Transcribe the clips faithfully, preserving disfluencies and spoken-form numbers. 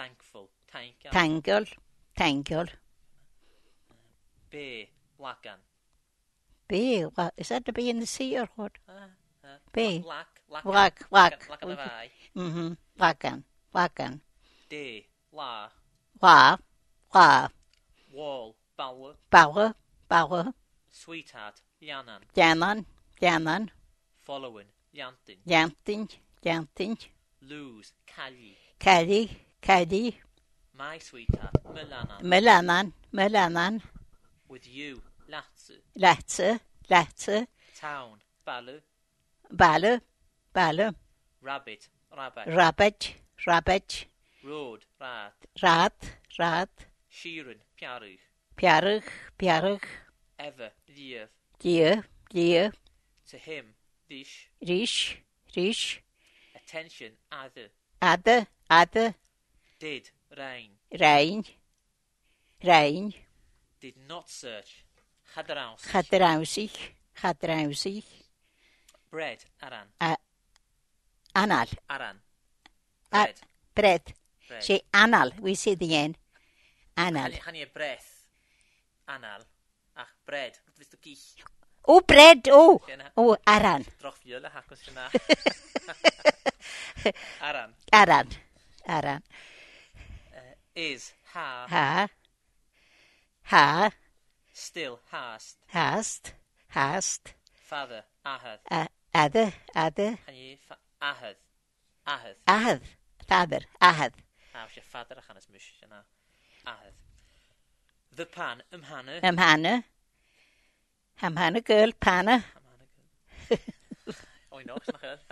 Thankful. Thankful. Thankful. Thankful. Be. Lacan. Be. What, is that the be in the sea or what? Uh, uh, Be. Lac. Lacan. Lac. Lac. Lacan of I. Mm-hmm. Lacan. Lacan. De. La. La. La. Wall. Baller. Baller. Baller. Sweetheart. Yanan. Janan. Janan. Following. Yantin. Jantin. Jantin. Lose. Cali. Caddy. Caddy. My sweetheart. Melanan. Melanan. Melanan. With you. Latse. Latse. Latse. Town. Balu. Balle. Balle. Rabbit. Rabbit. Rabbit. Rabbit. Road. Rat. Rat. Rat. Sheeran. Piaru. Piarug. Piarug. Ever. Lief. Deer. Deer. To him. Dish. Rish. Rish. Attention. Other. Adde. Adde. Did. Rain. Rain. Rain. Did not search. Hadraus. Chadrausig. Chadrausig. Bread. Aran. Uh, anal. Aran. Uh, Bread. bread. Bread. Say anal. We say the end. Anal. Hanny breath. Anal. Ach, bread. Wat wist du kich? Oh, bread. Oh. Jenna. Oh, aran. Droch fjöle hakos jena. Aran. Aran. Aran. Uh, is. Ha. Ha. Ha. Still. Hast. Hast. Hast. Father. Ahad. Uh, adde. Adde. Hanny fa- ahad. Ahad. Ahad. Father. Ahad. Ah, was je vader gaan is mush jena. Ahad. The pan. Um hanne. Am hanne. Am hanne girl. Panne. Oh, nog nog wel.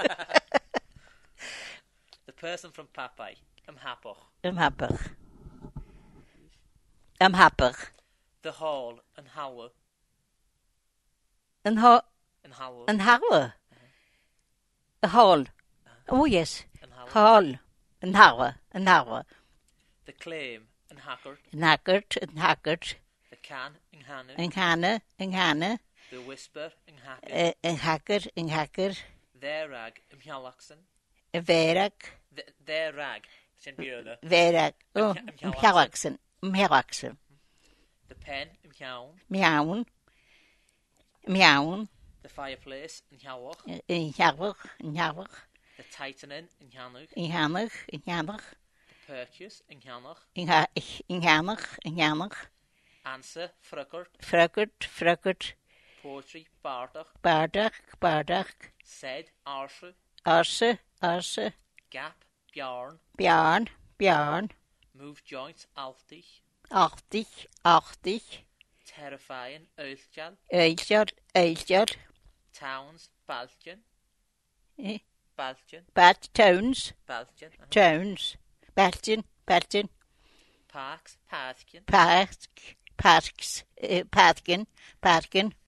The person from Papai. Um happig. Am happig. Am happig. The hall. Een houwe. Een ho. Een houwe. Een houwe. A hall. Oh yes. Een houwe. Hall. Een houwe. Een houwe. The claim. Een hakkerd. Een hakkerd. Een hakkerd. The can. Een hanne. Een hanne. Een hanne. The whisper. Een hakker. Uh, een hakker. Een hakker. Their rag. Um hjalaksen. Een werk. Th- Their rag. Zijn björle. Werk. Oh, Een een hjalaksen. Een hjalaksen. The pen. Um hjaun. Miauwen. Miauwen. The fireplace. Een hjauwach. Een hjallig. Een hjallig. The tightening. Een hannig. Een hannig. Een hannig. The purchase. Een hannig. Een ha- een hannig. Een hannig. Answer. Frukkert. Frukkert. Frukkert. Poetry. Bardag. Baardag. Baardag. Said. Arse. Arse. Arse. Gap. Bjarn. Bjarn. Bjarn. Move joints. Altig. Achtig. Achtig. Terrifying. Uiltjal. Eiljar. Eiljar. Towns. Baltjen. Eh? Baltjen. Bad towns. Baltjen. uh-huh. Towns. Bertin. Bertin. Parks. Pathkin. Park. Parks. Uh, parken. Parken.